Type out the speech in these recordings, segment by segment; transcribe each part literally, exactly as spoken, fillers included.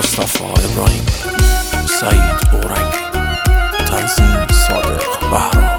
مصطفی ابراهیم، سعید اورنگی، تنظیم صادق بهرام.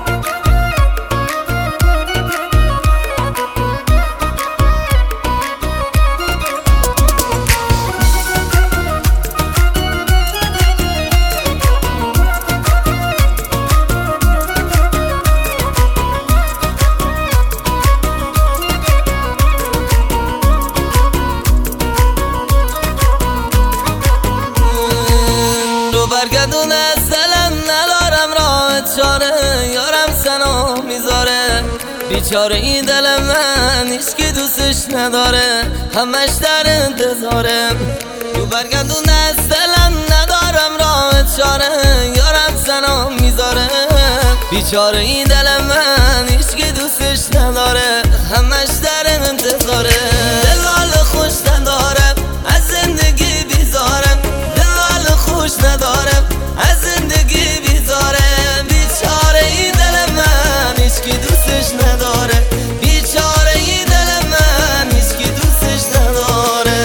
برگردون از دلم ندارم راه چاره، یارم سنا میذاره بیچاره این دل من هیچکی دوستش نداره، همش در انتظاره. تو برگردون از دلم ندارم راه چاره، یارم سنا میذاره بیچاره این دل من هیچکی دوستش نداره، همش در انتظاره. دل خوش ندارم از زندگی بیزارم، دل خوش ندارم از زندگی بیزارم، بیچاره این دل من هیچکی دوستش نداره، بیچاره این دل من هیچکی دوستش نداره.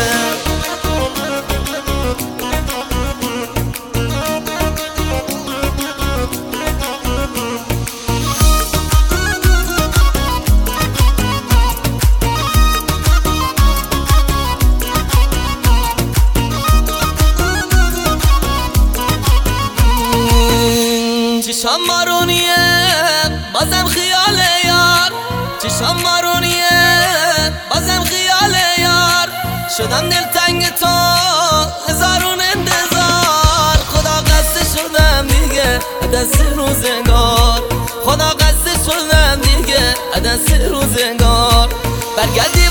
چشم مارونیه بازم خیال یار، چشم مارونیه بازم خیال یار، شدم دلتنگ تو هزارون انتظار، خدا قصد شدم دیگه دست روزگار، خدا قصد شدم دیگه دست روزگار. برگردی